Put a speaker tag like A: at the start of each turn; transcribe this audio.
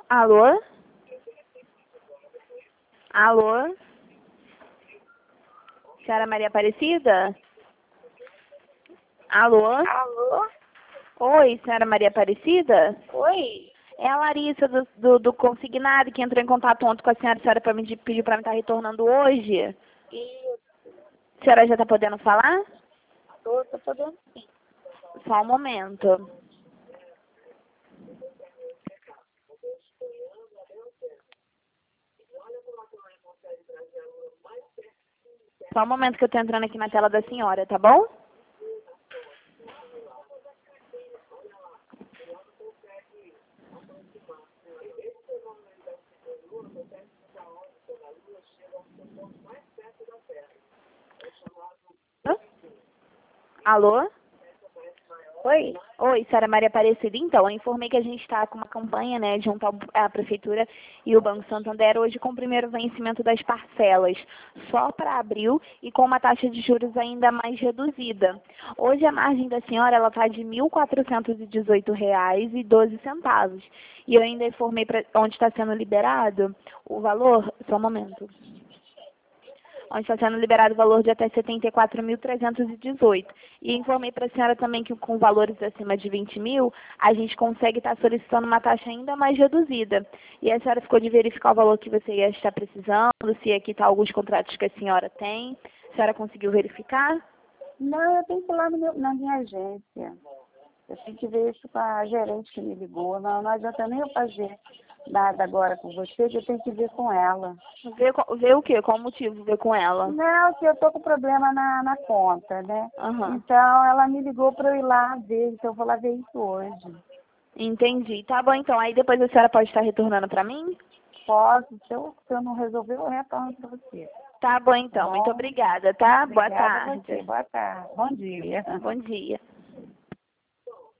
A: Alô? Alô? Senhora Maria Aparecida? Alô?
B: Alô?
A: Oi, senhora Maria Aparecida?
B: Oi?
A: É a Larissa do consignado que entrou em contato ontem com a senhora para me pedir para me estar retornando hoje.
B: Isso,
A: A senhora já está podendo falar?
B: tô podendo sim.
A: Só um momento. Só um momento que eu estou entrando aqui na tela da senhora, tá bom? Hã? Alô?
B: Oi?
A: Oi, senhora Maria Aparecida. Então, eu informei que a gente está com uma campanha, né, junto à Prefeitura e o Banco Santander hoje com o primeiro vencimento das parcelas, só para abril e com uma taxa de juros ainda mais reduzida. Hoje a margem da senhora ela está de R$ 1.418,12. E eu ainda informei para onde está sendo liberado o valor. Só um momento. Onde está sendo liberado o valor de até 74.318. E informei para a senhora também que com valores acima de 20 mil, a gente consegue estar solicitando uma taxa ainda mais reduzida. E a senhora ficou de verificar o valor que você ia estar precisando, se aqui está alguns contratos que a senhora tem. A senhora conseguiu verificar?
B: Não, eu tenho que ir lá na minha agência. Eu tenho que ver isso com a gerente que me ligou. Não adianta nem eu fazer nada agora com você, que eu tenho que ver com ela.
A: Ver o quê? Qual o motivo ver com ela?
B: Não, que eu tô com problema na conta, né?
A: Aham.
B: Então, ela me ligou para eu ir lá ver, então eu vou lá ver isso hoje.
A: Entendi. Tá bom, então. Aí depois a senhora pode estar retornando para mim?
B: Posso, se eu não resolver, eu retorno para você.
A: Tá bom, então.
B: Tá
A: Muito
B: bom?
A: obrigada, tá? Boa
B: Obrigada a
A: tarde.
B: você. Boa tarde. Bom dia.
A: Bom dia.